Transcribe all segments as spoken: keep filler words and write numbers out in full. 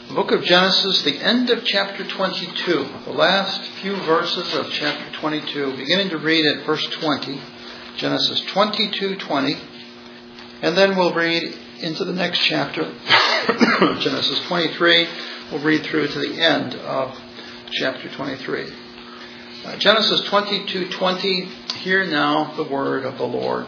The book of Genesis, the end of chapter twenty-two, the last few verses of chapter twenty-two, beginning to read at verse twenty, Genesis twenty-two twenty, and then we'll read into the next chapter, Genesis twenty-three. We'll read through to the end of chapter twenty-three. Uh, Genesis twenty-two twenty, hear now the word of the Lord.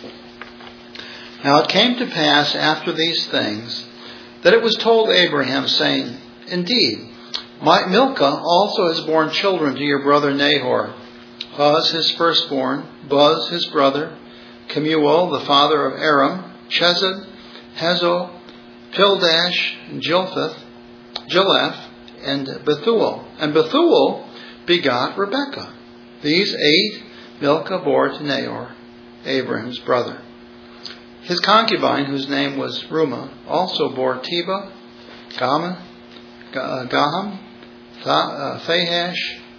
Now it came to pass after these things that it was told Abraham, saying, Indeed, my Milcah also has borne children to your brother Nahor. Uz his firstborn, Buz his brother, Kemuel the father of Aram, Chesed, Hazo, Pildash, Jilpheth, Jileph, and Bethuel. And Bethuel begot Rebekah. These eight Milcah bore to Nahor, Abraham's brother. His concubine, whose name was Rumah, also bore Teba, Gama, Gaham, Phahash,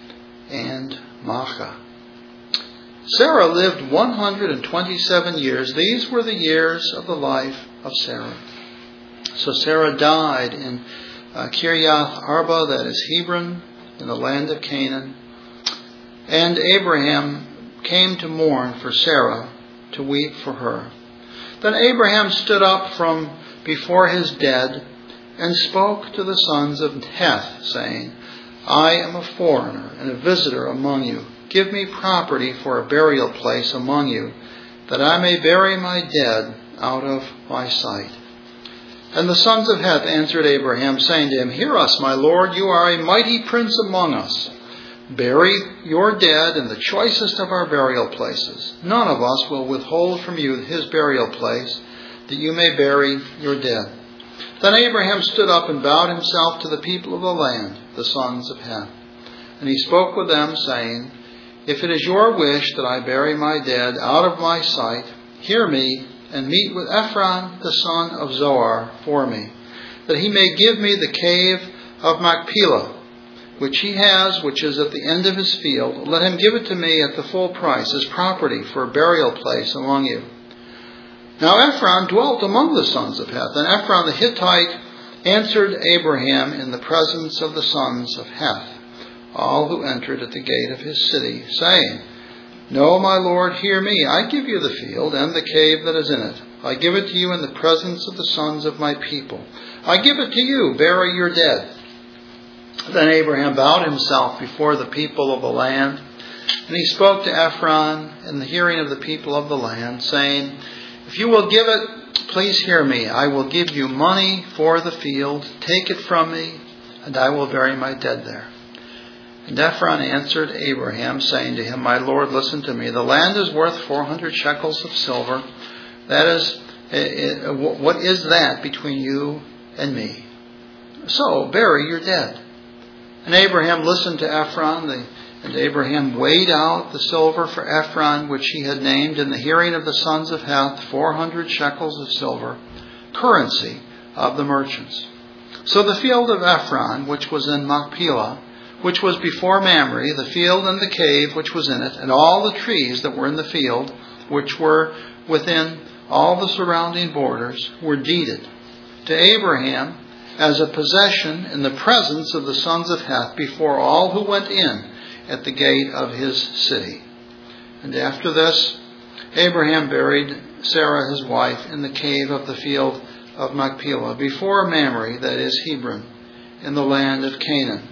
and Maachah. Sarah lived one hundred twenty-seven years. These were the years of the life of Sarah. So Sarah died in uh, Kiriath Arba, that is Hebron, in the land of Canaan. And Abraham came to mourn for Sarah, to weep for her. Then Abraham stood up from before his dead and spoke to the sons of Heth, saying, I am a foreigner and a visitor among you. Give me property for a burial place among you, that I may bury my dead out of my sight. And the sons of Heth answered Abraham, saying to him, Hear us, my lord, you are a mighty prince among us. Bury your dead in the choicest of our burial places. None of us will withhold from you his burial place, that you may bury your dead. Then Abraham stood up and bowed himself to the people of the land, the sons of Heth. And he spoke with them, saying, If it is your wish that I bury my dead out of my sight, hear me, and meet with Ephron the son of Zohar for me, that he may give me the cave of Machpelah, which he has, which is at the end of his field. Let him give it to me at the full price, as property for a burial place among you. Now Ephron dwelt among the sons of Heth, and Ephron the Hittite answered Abraham in the presence of the sons of Heth, all who entered at the gate of his city, saying, No, my lord, hear me. I give you the field and the cave that is in it. I give it to you in the presence of the sons of my people. I give it to you. Bury your dead. Then Abraham bowed himself before the people of the land, and he spoke to Ephron in the hearing of the people of the land, saying, If you will give it, please hear me. I will give you money for the field. Take it from me, and I will bury my dead there. And Ephron answered Abraham, saying to him, My lord, listen to me. The land is worth four hundred shekels of silver. That is, what is that between you and me? So bury your dead. And Abraham listened to Ephron, the, and Abraham weighed out the silver for Ephron, which he had named in the hearing of the sons of Heth, four hundred shekels of silver, currency of the merchants. So the field of Ephron, which was in Machpelah, which was before Mamre, the field and the cave which was in it, and all the trees that were in the field, which were within all the surrounding borders, were deeded to Abraham as a possession in the presence of the sons of Heth before all who went in at the gate of his city. And after this, Abraham buried Sarah his wife in the cave of the field of Machpelah before Mamre, that is Hebron, in the land of Canaan.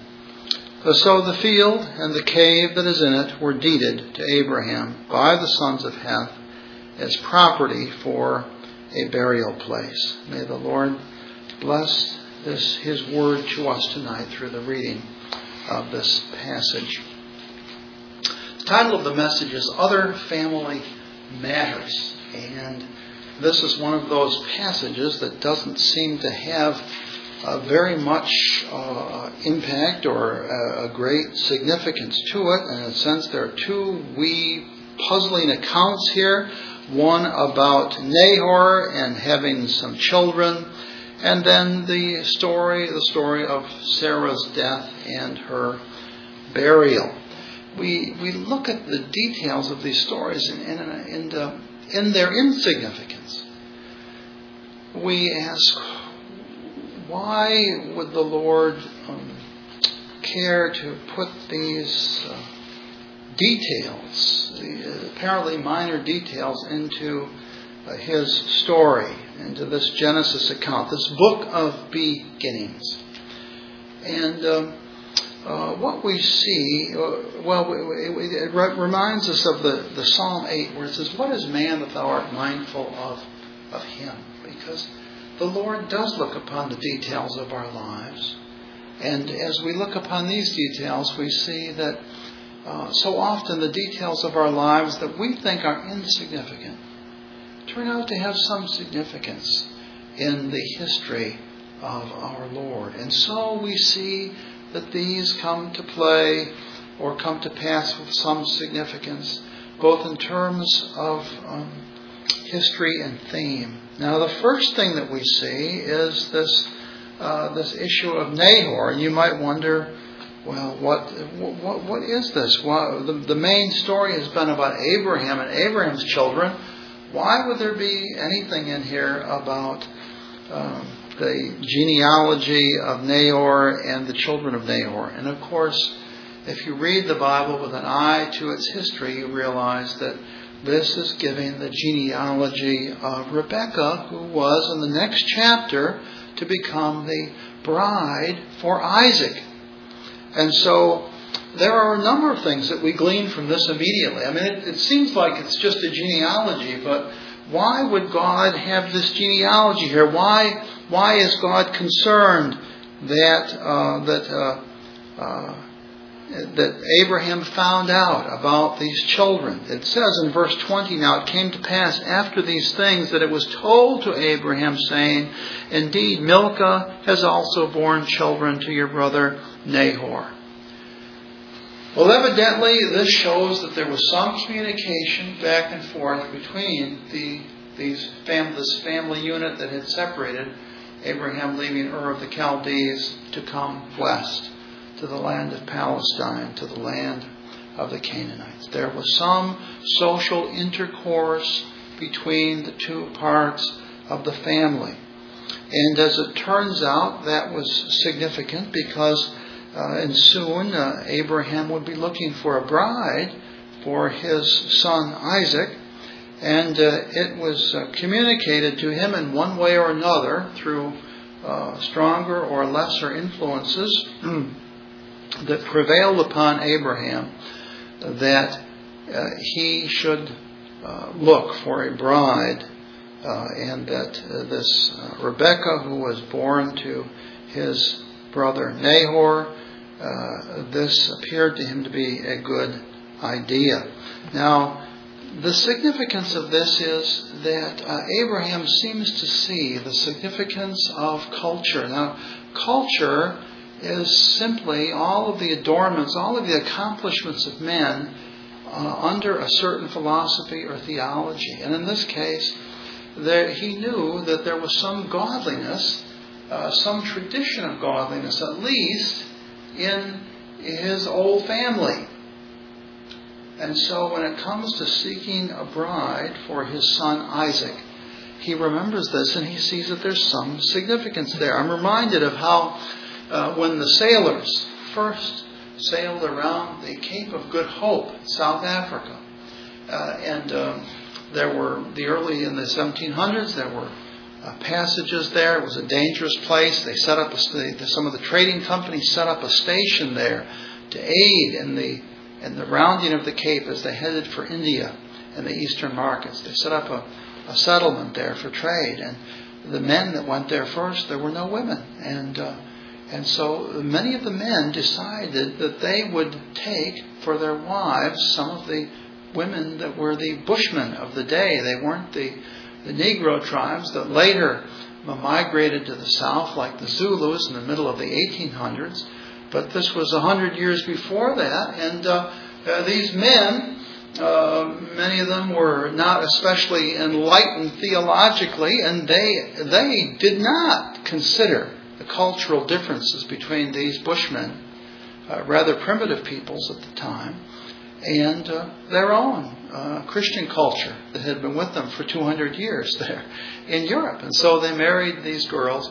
So the field and the cave that is in it were deeded to Abraham by the sons of Heth as property for a burial place. May the Lord bless this his word to us tonight through the reading of this passage. The title of the message is Other Family Matters. And this is one of those passages that doesn't seem to have uh, very much uh, impact or uh, a great significance to it. In a sense, there are two wee puzzling accounts here. One about Nahor and having some children, and then the story, the story of Sarah's death and her burial. We we look at the details of these stories in in, in, uh, in their insignificance. We ask, why would the Lord um, care to put these uh, details, the apparently minor details, into uh, His story, into this Genesis account, this book of beginnings? And um, uh, what we see, uh, well, it, it, it reminds us of the, the Psalm eight, where it says, "What is man that thou art mindful of, of him?" Because the Lord does look upon the details of our lives. And as we look upon these details, we see that uh, so often the details of our lives that we think are insignificant turn out to have some significance in the history of our Lord. And so we see that these come to play or come to pass with some significance, both in terms of um, history and theme. Now, the first thing that we see is this uh, this issue of Nahor. And you might wonder, well, what what what is this? Well, the, the main story has been about Abraham and Abraham's children. Why would there be anything in here about um, the genealogy of Nahor and the children of Nahor? And of course, if you read the Bible with an eye to its history, you realize that this is giving the genealogy of Rebekah, who was in the next chapter to become the bride for Isaac. And so there are a number of things that we glean from this immediately. I mean, it, it seems like it's just a genealogy, but why would God have this genealogy here? Why why is God concerned that uh, that uh, uh, that Abraham found out about these children? It says in verse twenty, "Now it came to pass after these things that it was told to Abraham, saying, Indeed, Milcah has also borne children to your brother Nahor." Well, evidently, this shows that there was some communication back and forth between the these fam- this family unit that had separated, Abraham leaving Ur of the Chaldees to come west to the land of Palestine, to the land of the Canaanites. There was some social intercourse between the two parts of the family. And as it turns out, that was significant because uh, and soon uh, Abraham would be looking for a bride for his son Isaac. And uh, it was uh, communicated to him in one way or another through uh, stronger or lesser influences that prevailed upon Abraham that uh, he should uh, look for a bride, uh, and that uh, this uh, Rebekah, who was born to his brother Nahor, uh, this appeared to him to be a good idea. Now, the significance of this is that uh, Abraham seems to see the significance of culture. Now, culture is simply all of the adornments, all of the accomplishments of men uh, under a certain philosophy or theology. And in this case, there, he knew that there was some godliness, uh, some tradition of godliness, at least in his old family. And so when it comes to seeking a bride for his son Isaac, he remembers this and he sees that there's some significance there. I'm reminded of how Uh, when the sailors first sailed around the Cape of Good Hope, South Africa, uh, and um, there were the early in the seventeen hundreds, there were uh, passages there. It was a dangerous place. They set up a, the, some of the trading companies set up a station there to aid in the in the rounding of the Cape as they headed for India and the eastern markets. They set up a, a settlement there for trade, and the men that went there first, there were no women, and uh, And so many of the men decided that they would take for their wives some of the women that were the bushmen of the day. They weren't the, the Negro tribes that later migrated to the south, like the Zulus in the middle of the eighteen hundreds. But this was a hundred years before that. And uh, uh, these men, uh, many of them were not especially enlightened theologically, and they they did not consider the cultural differences between these bushmen, uh, rather primitive peoples at the time, and uh, their own uh, Christian culture that had been with them for two hundred years there in Europe. And so they married these girls,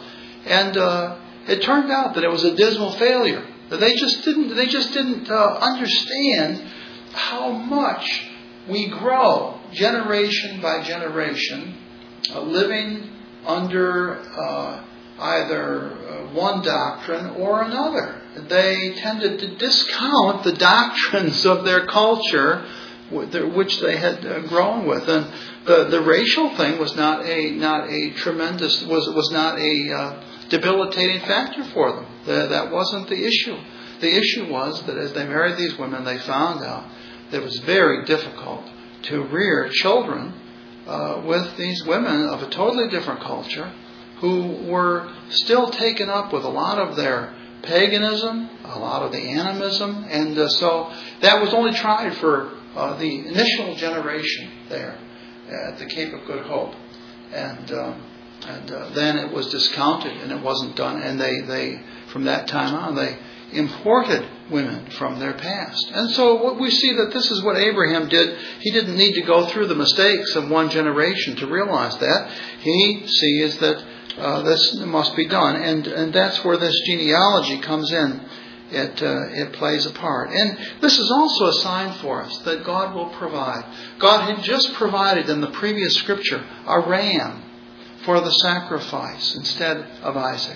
And uh, it turned out that it was a dismal failure. That they just didn't, they just didn't uh, understand how much we grow generation by generation, uh, living under uh, either uh, one doctrine or another. They tended to discount the doctrines of their culture, which they had uh, grown with, and the the racial thing was not a not a tremendous was was not a uh, debilitating factor for them. The, that wasn't the issue. The issue was that as they married these women, they found out that it was very difficult to rear children uh, with these women of a totally different culture, who were still taken up with a lot of their paganism, a lot of the animism, and uh, so that was only tried for uh, the initial generation there at the Cape of Good Hope, and uh, and uh, then it was discounted and it wasn't done, and they, they from that time on they imported women from their past. And so what we see that this is what Abraham did. He didn't need to go through the mistakes of one generation to realize that. He sees that uh, this must be done. And, and that's where this genealogy comes in. It, uh, it plays a part. And this is also a sign for us that God will provide. God had just provided in the previous scripture a ram for the sacrifice instead of Isaac.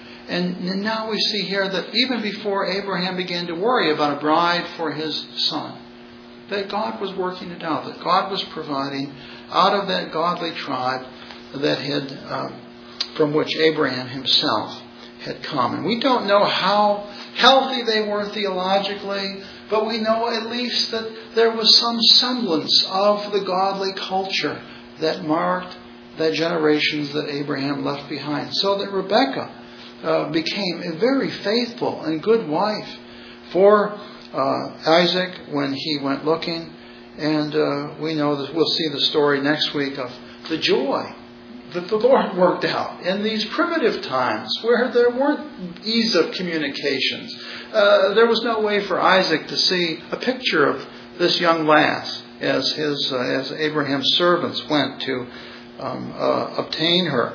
And now we see here that even before Abraham began to worry about a bride for his son, that God was working it out, that God was providing out of that godly tribe that had, um, from which Abraham himself had come. And we don't know how healthy they were theologically, but we know at least that there was some semblance of the godly culture that marked the generations that Abraham left behind. So that Rebekah Uh, became a very faithful and good wife for uh, Isaac when he went looking. And uh, we know that we'll see the story next week of the joy that the Lord worked out in these primitive times where there weren't ease of communications. Uh, there was no way for Isaac to see a picture of this young lass as his uh, as Abraham's servants went to um, uh, obtain her.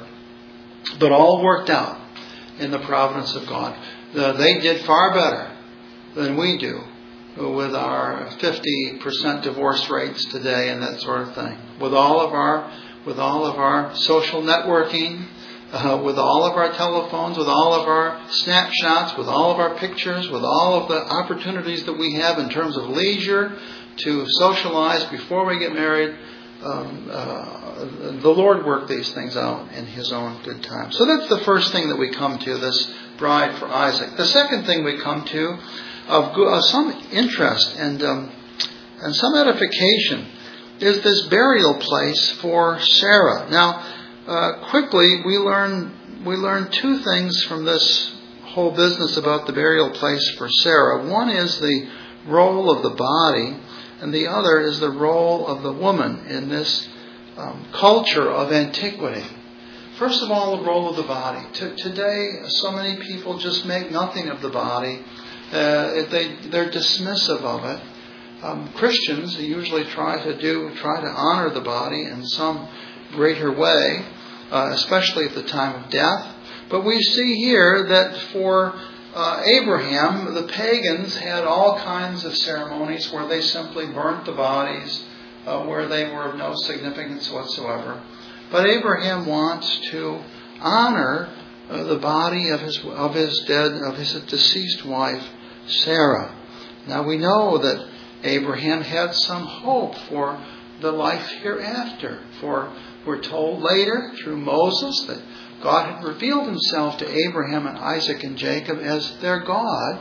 But all worked out in the providence of God. Uh, they did far better than we do with our fifty percent divorce rates today and that sort of thing. With all of our, with all of our social networking, uh, with all of our telephones, with all of our snapshots, with all of our pictures, with all of the opportunities that we have in terms of leisure to socialize before we get married. Um, uh, the Lord worked these things out in His own good time. So that's the first thing that we come to, this bride for Isaac. The second thing we come to of uh, some interest and um, and some edification is this burial place for Sarah. Now, uh, quickly we learn we learn two things from this whole business about the burial place for Sarah. One is the role of the body, and the other is the role of the woman in this um, culture of antiquity. First of all, the role of the body. T- today, so many people just make nothing of the body. Uh, they, they're dismissive of it. Um, Christians usually try to do, try to honor the body in some greater way, uh, especially at the time of death. But we see here that for Uh, Abraham, the pagans had all kinds of ceremonies where they simply burnt the bodies, uh, where they were of no significance whatsoever. But Abraham wants to honor uh, the body of his of his dead of his deceased wife, Sarah. Now we know that Abraham had some hope for the life hereafter. For we're told later through Moses that God had revealed Himself to Abraham and Isaac and Jacob as their God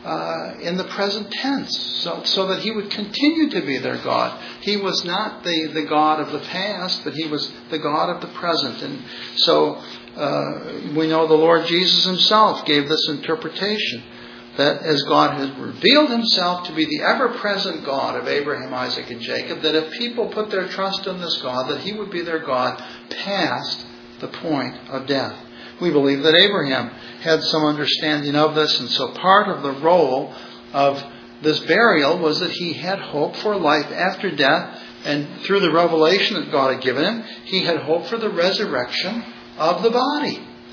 uh, in the present tense, so, so that He would continue to be their God. He was not the, the God of the past, but He was the God of the present. And so uh, we know the Lord Jesus Himself gave this interpretation, that as God has revealed Himself to be the ever-present God of Abraham, Isaac, and Jacob, that if people put their trust in this God, that He would be their God past the point of death. We believe that Abraham had some understanding of this, and so part of the role of this burial was that he had hope for life after death, and through the revelation that God had given him, he had hope for the resurrection of the body.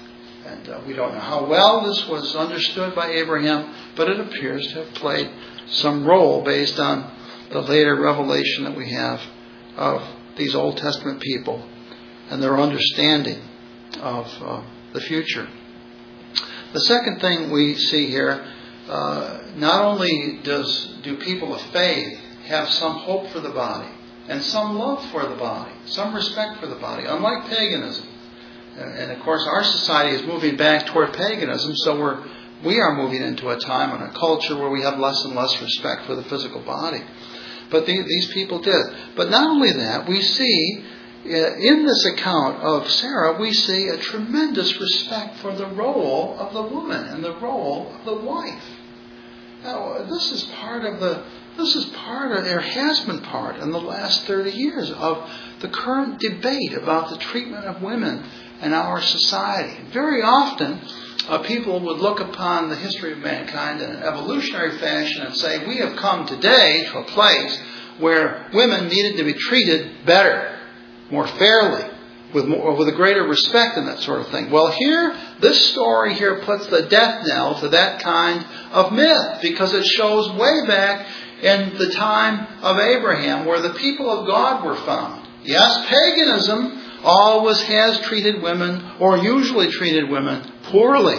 And uh, we don't know how well this was understood by Abraham, but it appears to have played some role based on the later revelation that we have of these Old Testament people and their understanding of uh, the future. The second thing we see here, uh, not only does do people of faith have some hope for the body and some love for the body, some respect for the body, unlike paganism. And of course, our society is moving back toward paganism, so we're we are moving into a time and a culture where we have less and less respect for the physical body. But the, these people did. But not only that, we see in this account of Sarah, we see a tremendous respect for the role of the woman and the role of the wife. Now, this is part of the. This is part of, there has been part in the last thirty years of the current debate about the treatment of women in our society. Very often, uh, people would look upon the history of mankind in an evolutionary fashion and say, we have come today to a place where women needed to be treated better, more fairly, with more, with a greater respect and that sort of thing. Well, here, this story here puts the death knell to that kind of myth, because it shows way back in the time of Abraham, where the people of God were found. Yes, paganism always has treated women, or usually treated women, poorly.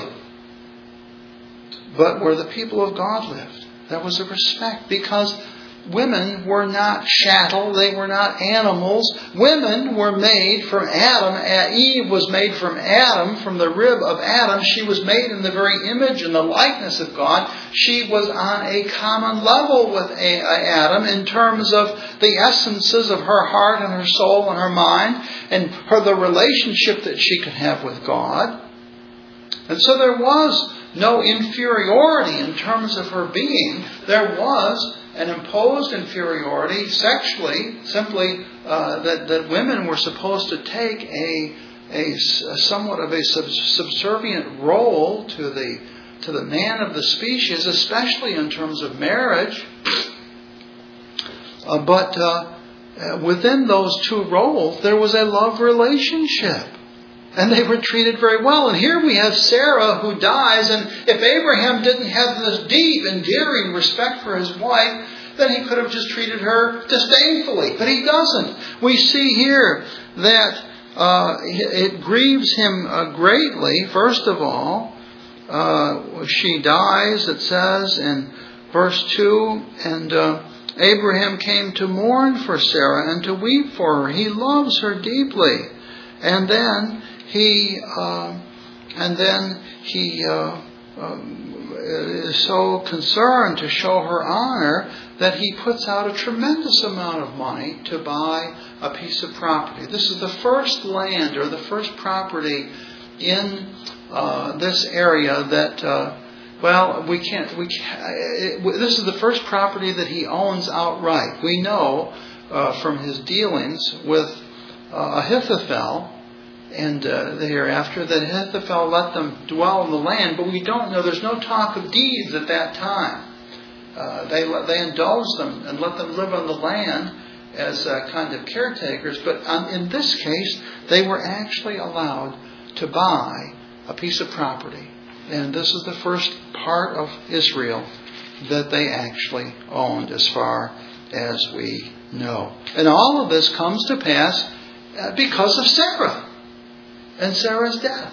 But where the people of God lived, there was a respect, because women were not chattel, they were not animals. Women were made from Adam. Eve was made from Adam, from the rib of Adam. She was made in the very image and the likeness of God. She was on a common level with Adam in terms of the essences of her heart and her soul and her mind, and her the relationship that she could have with God. And so there was no inferiority in terms of her being. There was an imposed inferiority sexually, simply uh, that, that women were supposed to take a, a, a somewhat of a sub, subservient role to the to the man of the species, especially in terms of marriage. Uh, but uh, within those two roles, there was a love relationship. And they were treated very well. And here we have Sarah who dies. And if Abraham didn't have this deep, endearing respect for his wife, then he could have just treated her disdainfully. But he doesn't. We see here that uh, it grieves him uh, greatly. First of all, uh, she dies, it says in verse two, and uh, Abraham came to mourn for Sarah and to weep for her. He loves her deeply. And then He uh, and then he uh, um, is so concerned to show her honor that he puts out a tremendous amount of money to buy a piece of property. This is the first land or the first property in uh, this area that, uh, well, we can't. We can't, it, this is the first property that he owns outright. We know uh, from his dealings with uh, Ahithophel. And uh, thereafter, that Ahithophel let them dwell in the land, but we don't know. There's no talk of deeds at that time. Uh, they they indulged them and let them live on the land as uh, kind of caretakers. But um, in this case, they were actually allowed to buy a piece of property, and this is the first part of Israel that they actually owned, as far as we know. And all of this comes to pass uh, because of Sarah and Sarah's death.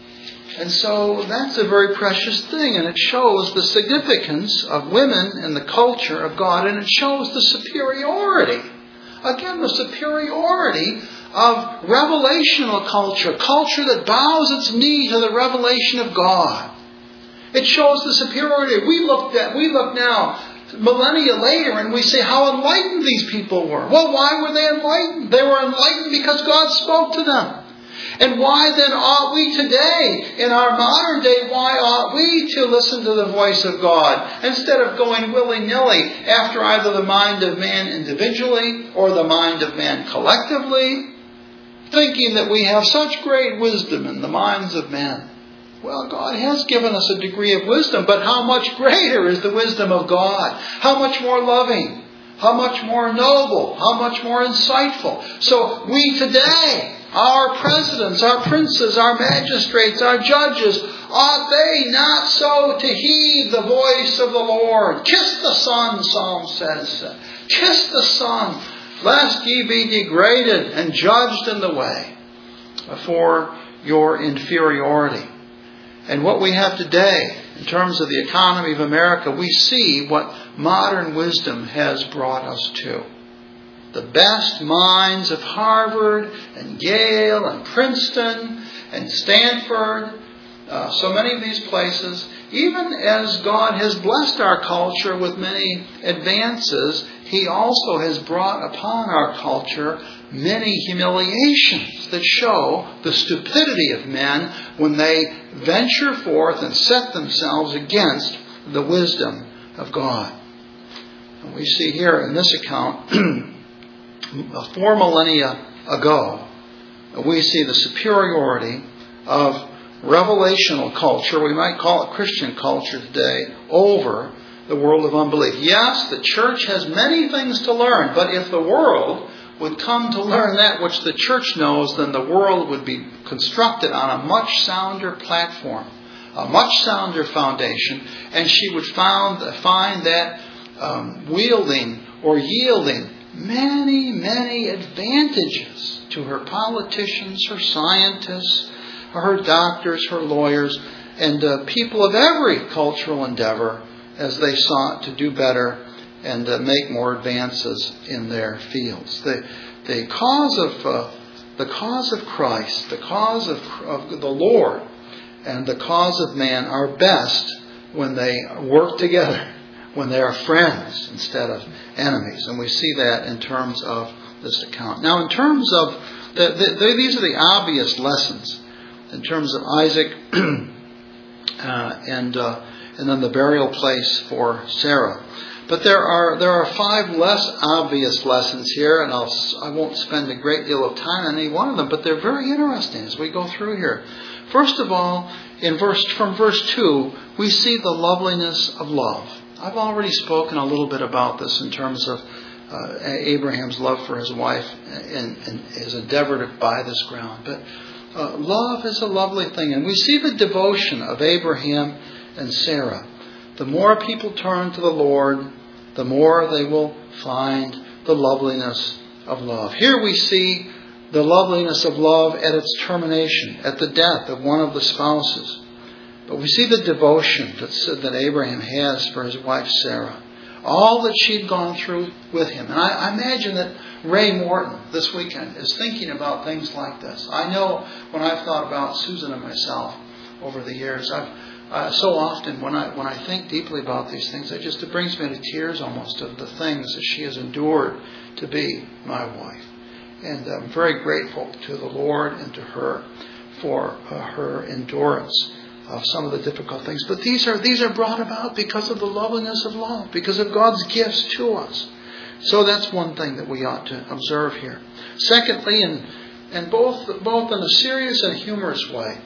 And so that's a very precious thing, and it shows the significance of women in the culture of God, and it shows the superiority, again, the superiority of revelational culture, culture that bows its knee to the revelation of God. It shows the superiority. We look at, we look now, millennia later, and we say how enlightened these people were. Well, why were they enlightened? They were enlightened because God spoke to them. And why then ought we today, in our modern day, why ought we to listen to the voice of God instead of going willy-nilly after either the mind of man individually or the mind of man collectively, thinking that we have such great wisdom in the minds of men? Well, God has given us a degree of wisdom, but how much greater is the wisdom of God? How much more loving? How much more noble? How much more insightful? So we today Our presidents, our princes, our magistrates, our judges, ought they not so to heed the voice of the Lord? Kiss the Son, Psalm says. Kiss the Son, lest ye be degraded and judged in the way for your inferiority. And what we have today, in terms of the economy of America, we see what modern wisdom has brought us to. The best minds of Harvard and Yale and Princeton and Stanford, uh, so many of these places, even as God has blessed our culture with many advances, He also has brought upon our culture many humiliations that show the stupidity of men when they venture forth and set themselves against the wisdom of God. And we see here in this account, four millennia ago, we see the superiority of revelational culture, we might call it Christian culture today, over the world of unbelief. Yes, the church has many things to learn, but if the world would come to learn that which the church knows, then the world would be constructed on a much sounder platform, a much sounder foundation, and she would found, find that um, wielding or yielding many, many advantages to her politicians, her scientists, her doctors, her lawyers, and uh, people of every cultural endeavor as they sought to do better and uh, make more advances in their fields. The, the cause of uh, the cause of Christ, the cause of, of the Lord, and the cause of man are best when they work together, when they are friends instead of enemies. And we see that in terms of this account. Now, in terms of, the, the, these are the obvious lessons in terms of Isaac uh, and uh, and then the burial place for Sarah. But there are there are five less obvious lessons here, and I'll, I won't spend a great deal of time on any one of them, but they're very interesting as we go through here. First of all, in verse from verse two, we see the loveliness of love. I've already spoken a little bit about this in terms of uh, Abraham's love for his wife and, and his endeavor to buy this ground. But uh, love is a lovely thing, and we see the devotion of Abraham and Sarah. The more people turn to the Lord, the more they will find the loveliness of love. Here we see the loveliness of love at its termination, at the death of one of the spouses. But we see the devotion that, that Abraham has for his wife Sarah. All that she'd gone through with him. And I, I imagine that Ray Morton this weekend is thinking about things like this. I know when I've thought about Susan and myself over the years, I've Uh, so often when I when I think deeply about these things, it just it brings me to tears almost of the things that she has endured to be my wife. And I'm very grateful to the Lord and to her for uh, her endurance of some of the difficult things. But these are these are brought about because of the loveliness of love, because of God's gifts to us. So that's one thing that we ought to observe here. Secondly, and and both both in a serious and humorous way.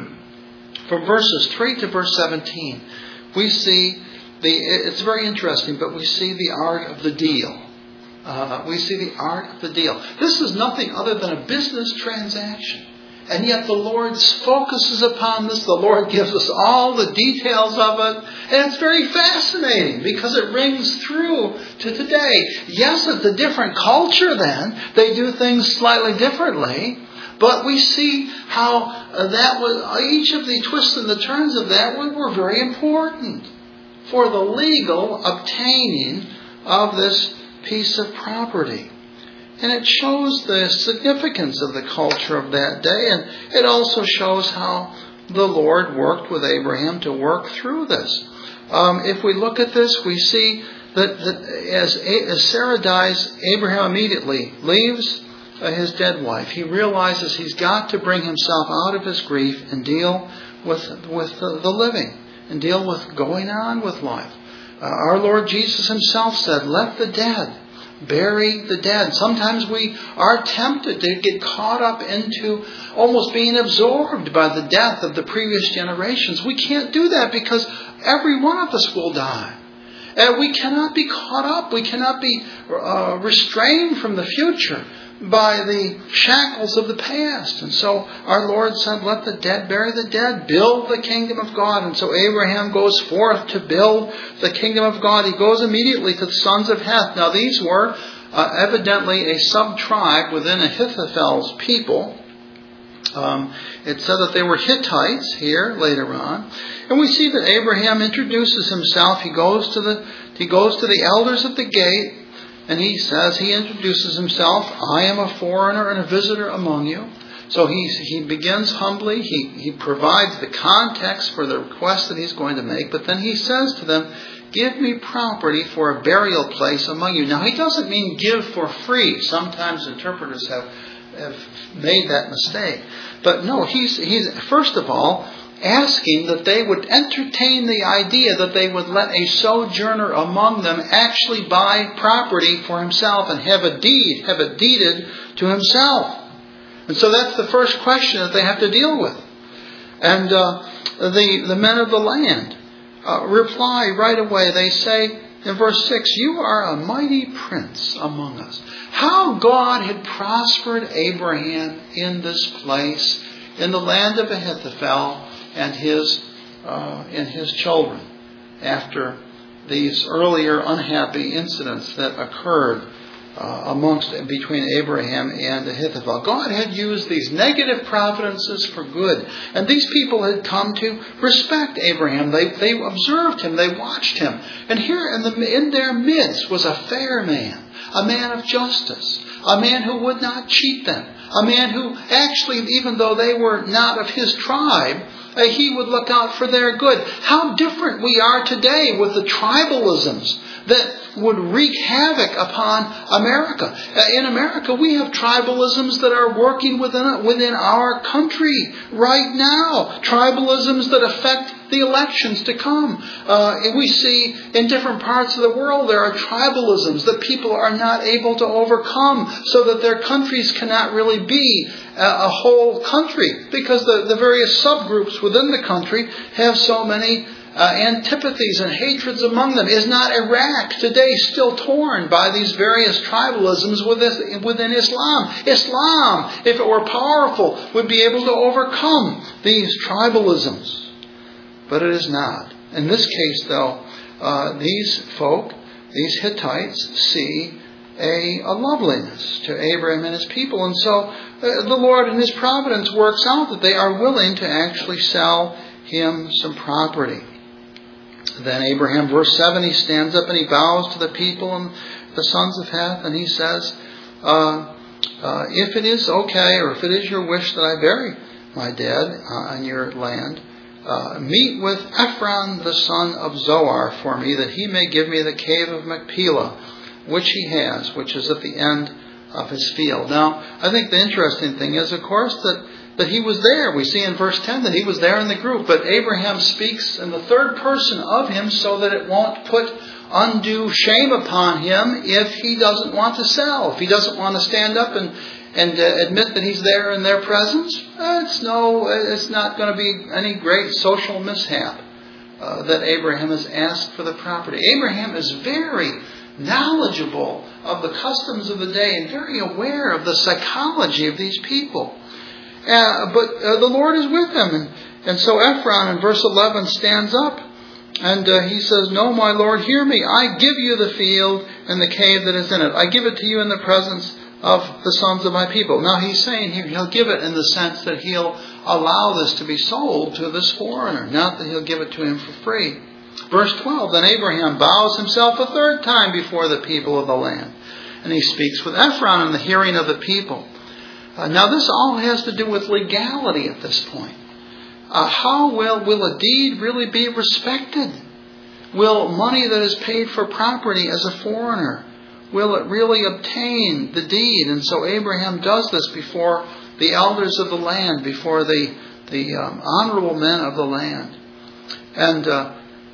From verses three to verse seventeen, we see the, it's very interesting, but we see the art of the deal. Uh, we see the art of the deal. This is nothing other than a business transaction. And yet the Lord focuses upon this. The Lord gives us all the details of it. And it's very fascinating because it rings through to today. Yes, it's a different culture then. They do things slightly differently. But we see how uh, that was, each of the twists and the turns of that were, were very important for the legal obtaining of this piece of property. And it shows the significance of the culture of that day. And it also shows how the Lord worked with Abraham to work through this. Um, if we look at this, we see that, that as, as Sarah dies, Abraham immediately leaves his dead wife. He realizes he's got to bring himself out of his grief and deal with with the, the living and deal with going on with life. Uh, our Lord Jesus himself said, "Let the dead bury the dead." Sometimes we are tempted to get caught up into almost being absorbed by the death of the previous generations. We can't do that because every one of us will die. And we cannot be caught up. We cannot be uh, restrained from the future. by the shackles of the past. And so our Lord said, let the dead bury the dead. Build the kingdom of God. And so Abraham goes forth to build the kingdom of God. He goes immediately to the sons of Heth. Now these were uh, evidently a sub-tribe within Ahithophel's people. Um, it said that they were Hittites here later on. And we see that Abraham introduces himself. He goes to the, he goes to the elders at the gate. And he says, he introduces himself, I am a foreigner and a visitor among you. So he, he begins humbly. He, he provides the context for the request that he's going to make. But then he says to them, give me property for a burial place among you. Now he doesn't mean give for free. Sometimes interpreters have, have made that mistake. But no, he's, he's first of all asking that they would entertain the idea that they would let a sojourner among them actually buy property for himself and have a deed, have it deeded to himself. And so that's the first question that they have to deal with. And uh, the, the men of the land uh, reply right away. They say in verse six, you are a mighty prince among us. How God had prospered Abraham in this place, in the land of Ahithophel, and his uh, and his children, after these earlier unhappy incidents that occurred uh, amongst between Abraham and Ahithophel. God had used these negative providences for good, and these people had come to respect Abraham. They they observed him, they watched him, and here in the in their midst was a fair man, a man of justice, a man who would not cheat them, a man who actually, even though they were not of his tribe, he would look out for their good. How different we are today with the tribalisms that would wreak havoc upon America. In America, we have tribalisms that are working within within our country right now. Tribalisms that affect the elections to come. Uh, we see in different parts of the world there are tribalisms that people are not able to overcome, so that their countries cannot really be a, a whole country, because the, the various subgroups within the country have so many Uh, antipathies and hatreds among them. Is not Iraq today still torn by these various tribalisms within, within Islam? Islam, if it were powerful, would be able to overcome these tribalisms. But it is not. In this case, though, uh, these folk, these Hittites, see a, a loveliness to Abraham and his people. And so uh, the Lord in his providence works out that they are willing to actually sell him some property. Then Abraham, verse seven, he stands up and he bows to the people and the sons of Heth, and he says, uh, uh, if it is okay, or if it is your wish that I bury my dead uh, on your land, uh, meet with Ephron the son of Zohar for me, that he may give me the cave of Machpelah, which he has, which is at the end of his field. Now, I think the interesting thing is, of course, that that he was there. We see in verse ten that he was there in the group. But Abraham speaks in the third person of him so that it won't put undue shame upon him if he doesn't want to sell. If he doesn't want to stand up and, and uh, admit that he's there in their presence, uh, it's, no, it's not going to be any great social mishap uh, that Abraham has asked for the property. Abraham is very knowledgeable of the customs of the day and very aware of the psychology of these people. Uh, but uh, the Lord is with him. And, and so Ephron in verse eleven stands up and uh, he says, no, my Lord, hear me. I give you the field and the cave that is in it. I give it to you in the presence of the sons of my people. Now he's saying here, he'll give it in the sense that he'll allow this to be sold to this foreigner, not that he'll give it to him for free. Verse twelve, then Abraham bows himself a third time before the people of the land. And he speaks with Ephron in the hearing of the people. Uh, now this all has to do with legality at this point. Uh, how will, will a deed really be respected? Will money that is paid for property as a foreigner, will it really obtain the deed? And so Abraham does this before the elders of the land, before the, the um, honorable men of the land. And uh,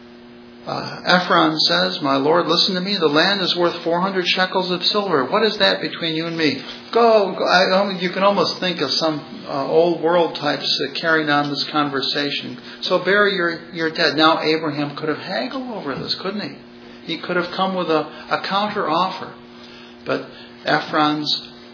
Uh, Ephron says, my Lord, listen to me. The land is worth four hundred shekels of silver. What is that between you and me? Go. go I, you can almost think of some uh, old world types uh, carrying on this conversation. So bury your, your dead. Now Abraham could have haggled over this, couldn't he? He could have come with a, a counter offer. But Ephron's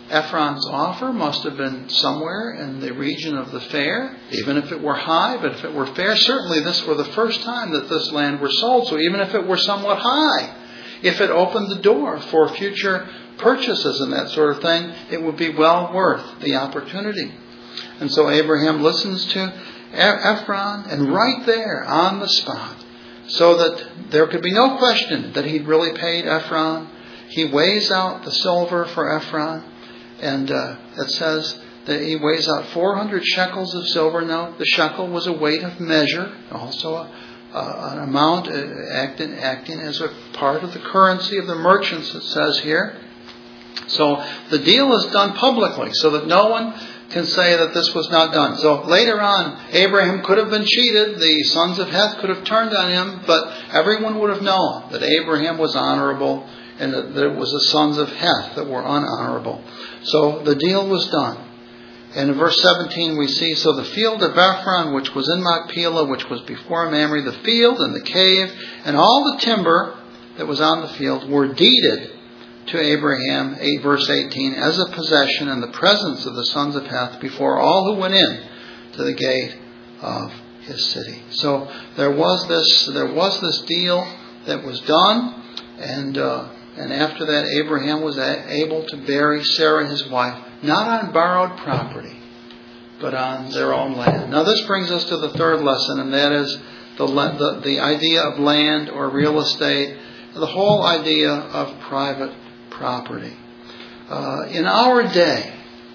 Ephron's offer must have been somewhere in the region of the fair, even if it were high, but if it were fair, certainly this were the first time that this land were sold. So even if it were somewhat high, if it opened the door for future purchases and that sort of thing, it would be well worth the opportunity. And so Abraham listens to Ephron, and right there on the spot, so that there could be no question that he'd really paid Ephron, he weighs out the silver for Ephron, and uh, it says that he weighs out four hundred shekels of silver. Now, the shekel was a weight of measure, also a, uh, an amount uh, acting, acting as a part of the currency of the merchants, it says here. So the deal is done publicly so that no one can say that this was not done. So later on, Abraham could have been cheated. The sons of Heth could have turned on him, but everyone would have known that Abraham was honorable and that there was the sons of Heth that were unhonorable. So the deal was done. And in verse seventeen we see, so the field of Ephron, which was in Machpelah, which was before Mamre, the field and the cave, and all the timber that was on the field were deeded to Abraham, eight, verse eighteen, as a possession in the presence of the sons of Heth before all who went in to the gate of his city. So there was this, there was this deal that was done, and uh, and after that Abraham was able to bury Sarah, his wife, not on borrowed property, but on their own land. Now this brings us to the third lesson, and that is the the, the idea of land or real estate, the whole idea of private property. Uh, in our day,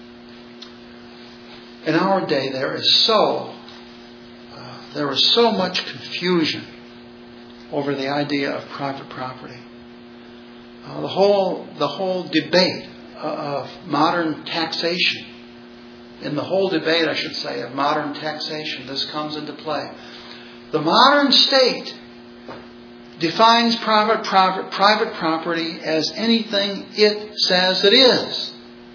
in our day, there is so uh, there is so much confusion over the idea of private property. Uh, the whole the whole debate of modern taxation, in the whole debate, I should say, of modern taxation, this comes into play. The modern state defines private, private, private property as anything it says it is.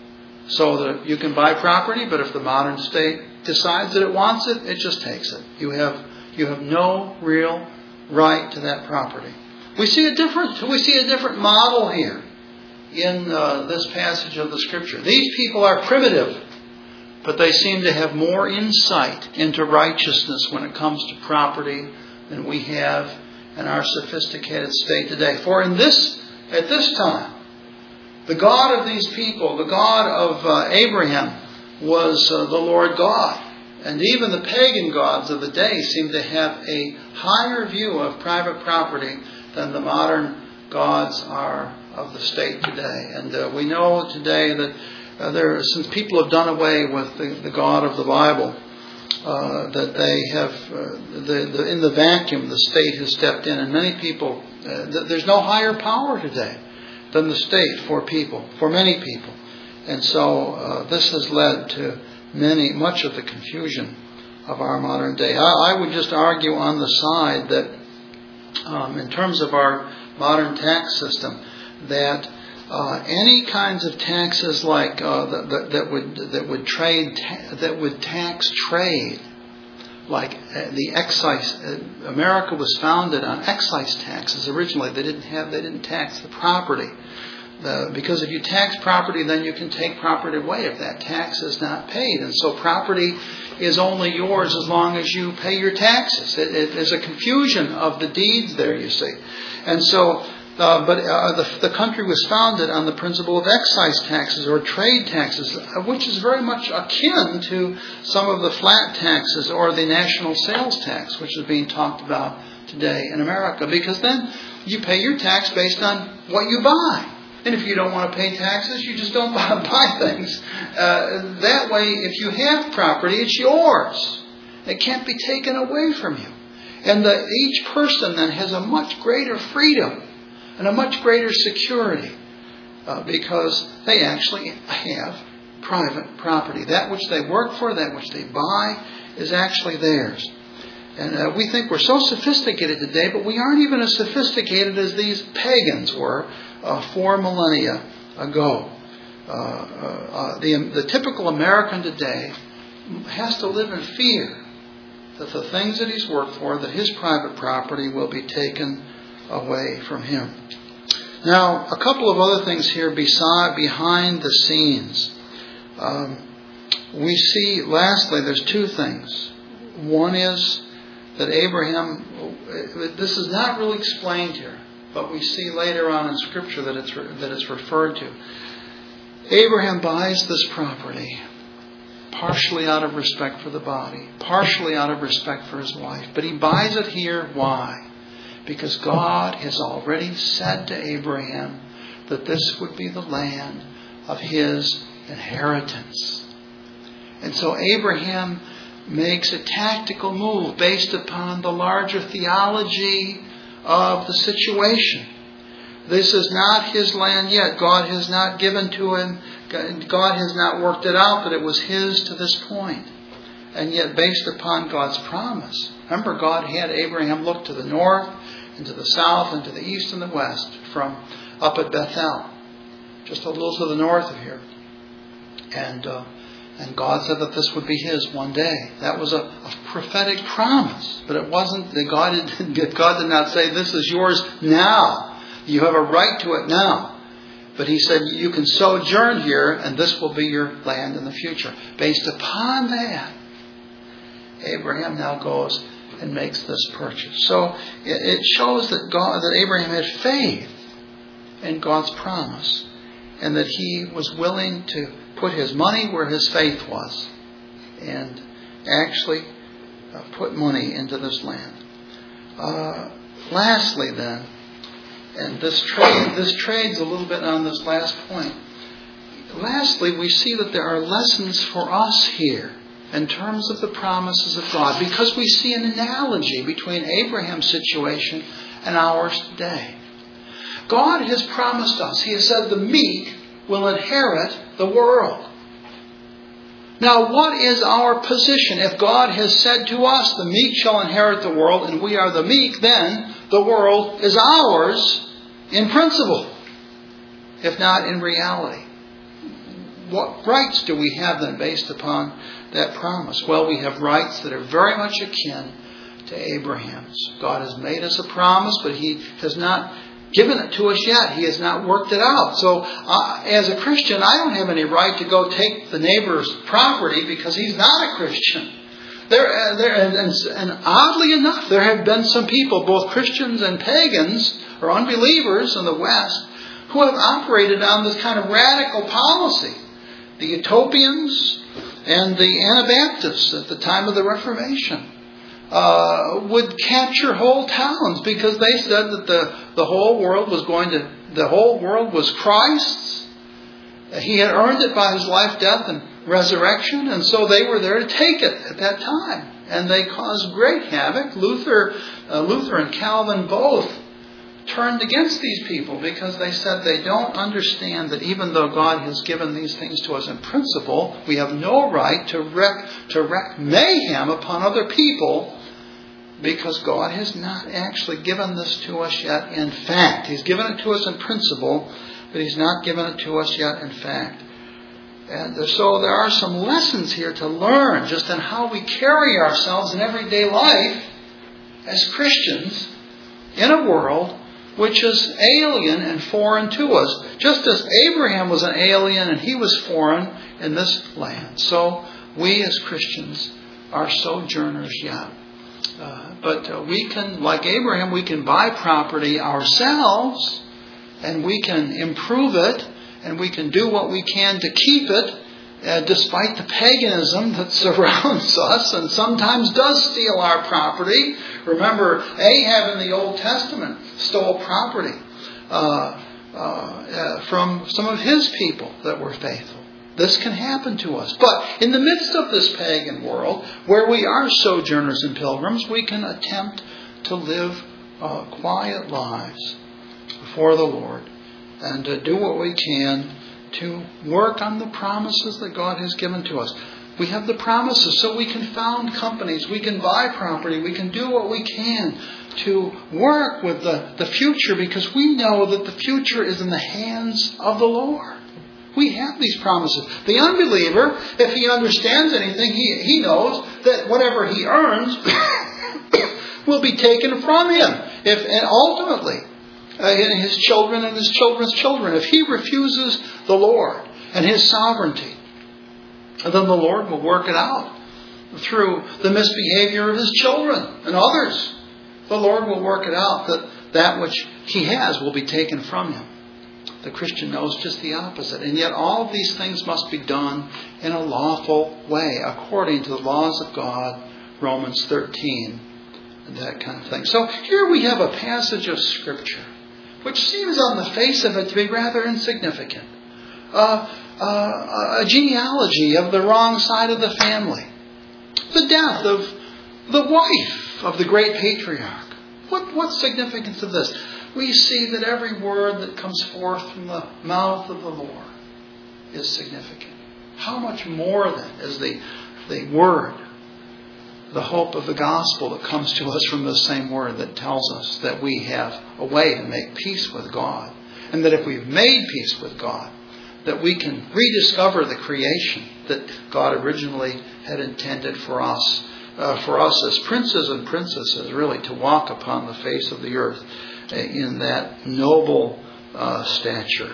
So that you can buy property, but if the modern state decides that it wants it, it just takes it. You have you have no real right to that property. We see a different we see a different model here in uh, this passage of the Scripture. These people are primitive, but they seem to have more insight into righteousness when it comes to property than we have in our sophisticated state today. For in this, at this time, the God of these people, the God of uh, Abraham, was uh, the Lord God. And even the pagan gods of the day seem to have a higher view of private property than the modern gods are of the state today. And uh, we know today that uh, there, since people have done away with the, the God of the Bible, Uh, that they have, uh, the, the, in the vacuum, the state has stepped in, and many people, uh, th- there's no higher power today than the state for people, for many people. And so uh, this has led to many, much of the confusion of our modern day. I, I would just argue on the side that, um, in terms of our modern tax system, that Uh, any kinds of taxes like uh, that, that, that would that would trade ta- that would tax trade, like uh, the excise. Uh, America was founded on excise taxes originally. They didn't have they didn't tax the property, the, because if you tax property, then you can take property away if that tax is not paid, and so property is only yours as long as you pay your taxes. It, it, there's a confusion of the deeds there, you see, and so. Uh, but uh, the, the country was founded on the principle of excise taxes or trade taxes, which is very much akin to some of the flat taxes or the national sales tax, which is being talked about today in America. Because then you pay your tax based on what you buy. And if you don't want to pay taxes, you just don't buy things. Uh, that way, if you have property, it's yours. It can't be taken away from you. And the, each person then has a much greater freedom and a much greater security uh, because they actually have private property. That which they work for, that which they buy, is actually theirs. And uh, we think we're so sophisticated today, but we aren't even as sophisticated as these pagans were uh, four millennia ago. Uh, uh, the, the typical American today has to live in fear that the things that he's worked for, that his private property will be taken away from him. Now, a couple of other things here beside, behind the scenes Um, we see, lastly, there's two things. One is that Abraham, this is not really explained here, but we see later on in Scripture that it's that it's referred to. Abraham buys this property partially out of respect for the body, partially out of respect for his wife. But he buys it here. Why? Because God has already said to Abraham that this would be the land of his inheritance. And so Abraham makes a tactical move based upon the larger theology of the situation. This is not his land yet. God has not given to him. God has not worked it out that it was his to this point. And yet based upon God's promise. Remember, God had Abraham look to the north and to the south and to the east and the west from up at Bethel. Just a little to the north of here. And uh, and God said that this would be his one day. That was a, a prophetic promise. But it wasn't that God did, God did not say, this is yours now. You have a right to it now. But he said, you can sojourn here and this will be your land in the future. Based upon that, Abraham now goes and makes this purchase. So it shows that God, that Abraham had faith in God's promise. And that he was willing to put his money where his faith was. And actually uh, put money into this land. Uh, lastly then, and this trade this trades a little bit on this last point. Lastly, we see that there are lessons for us here in terms of the promises of God. Because we see an analogy between Abraham's situation and ours today. God has promised us. He has said the meek will inherit the world. Now, what is our position? If God has said to us, the meek shall inherit the world, and we are the meek, then the world is ours in principle, if not in reality. What rights do we have then based upon that promise? Well, we have rights that are very much akin to Abraham's. God has made us a promise, but He has not given it to us yet. He has not worked it out. So uh, as a Christian, I don't have any right to go take the neighbor's property because he's not a Christian. There, uh, there, and, and, and oddly enough, there have been some people, both Christians and pagans or unbelievers in the West, who have operated on this kind of radical policy. The Utopians and the Anabaptists at the time of the Reformation Uh, would capture whole towns because they said that the, the whole world was going to, the whole world was Christ's. He had earned it by His life, death, and resurrection, and so they were there to take it at that time. And they caused great havoc. Luther, uh, Luther and Calvin both turned against these people because they said they don't understand that even though God has given these things to us in principle, we have no right to wreak, to wreak mayhem upon other people because God has not actually given this to us yet in fact. He's given it to us in principle, but He's not given it to us yet in fact. And so there are some lessons here to learn just in how we carry ourselves in everyday life as Christians in a world which is alien and foreign to us. Just as Abraham was an alien and he was foreign in this land. So we as Christians are sojourners yet. Uh, but uh, we can, like Abraham, we can buy property ourselves and we can improve it and we can do what we can to keep it uh, despite the paganism that surrounds us and sometimes does steal our property. Remember, Ahab in the Old Testament stole property uh, uh, uh, from some of his people that were faithful. This can happen to us. But in the midst of this pagan world, where we are sojourners and pilgrims, we can attempt to live uh, quiet lives before the Lord and to do what we can to work on the promises that God has given to us. We have the promises, so we can found companies, we can buy property, we can do what we can to work with the, the future because we know that the future is in the hands of the Lord. We have these promises. The unbeliever, if he understands anything, he, he knows that whatever he earns will be taken from him. If and ultimately, uh, his children and his children's children, if he refuses the Lord and His sovereignty, And then the Lord will work it out through the misbehavior of His children and others. The Lord will work it out that that which He has will be taken from him. The Christian knows just the opposite. And yet all of these things must be done in a lawful way, according to the laws of God, Romans thirteen, and that kind of thing. So here we have a passage of Scripture which seems on the face of it to be rather insignificant. Uh, uh, a genealogy of the wrong side of the family. The death of the wife of the great patriarch. What, what significance of this? We see that every word that comes forth from the mouth of the Lord is significant. How much more then is the, the word, the hope of the gospel that comes to us from the same word that tells us that we have a way to make peace with God. And that if we've made peace with God, that we can rediscover the creation that God originally had intended for us, uh, for us as princes and princesses, really to walk upon the face of the earth in that noble uh, stature.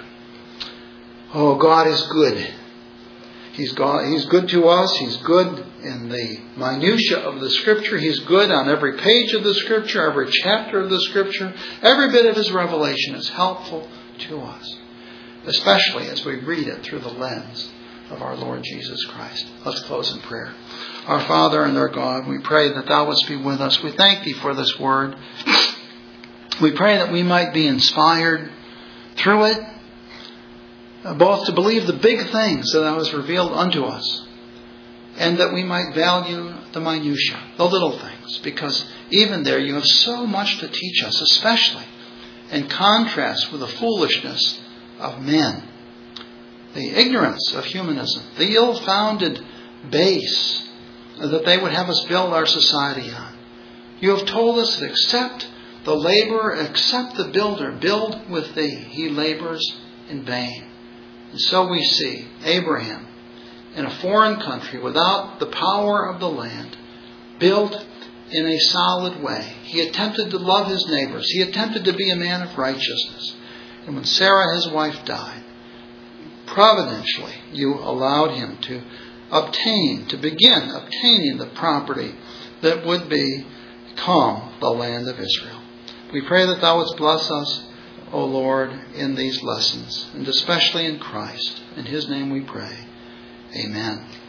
Oh, God is good. He's God. He's good to us. He's good in the minutiae of the Scripture. He's good on every page of the Scripture, every chapter of the Scripture. Every bit of His revelation is helpful to us, especially as we read it through the lens of our Lord Jesus Christ. Let's close in prayer. Our Father and our God, we pray that Thou wouldst be with us. We thank Thee for this word. We pray that we might be inspired through it, both to believe the big things that Thou hast revealed unto us, and that we might value the minutiae, the little things, because even there you have so much to teach us, especially in contrast with the foolishness of men, the ignorance of humanism, the ill-founded base that they would have us build our society on. You have told us that except the laborer, except the builder, build with Thee, he labors in vain. And so we see Abraham in a foreign country without the power of the land, built in a solid way. He attempted to love his neighbors. He attempted to be a man of righteousness. And when Sarah, his wife, died, providentially you allowed him to obtain, to begin obtaining the property that would become the land of Israel. We pray that Thou wouldst bless us, O Lord, in these lessons, and especially in Christ. In His name we pray. Amen.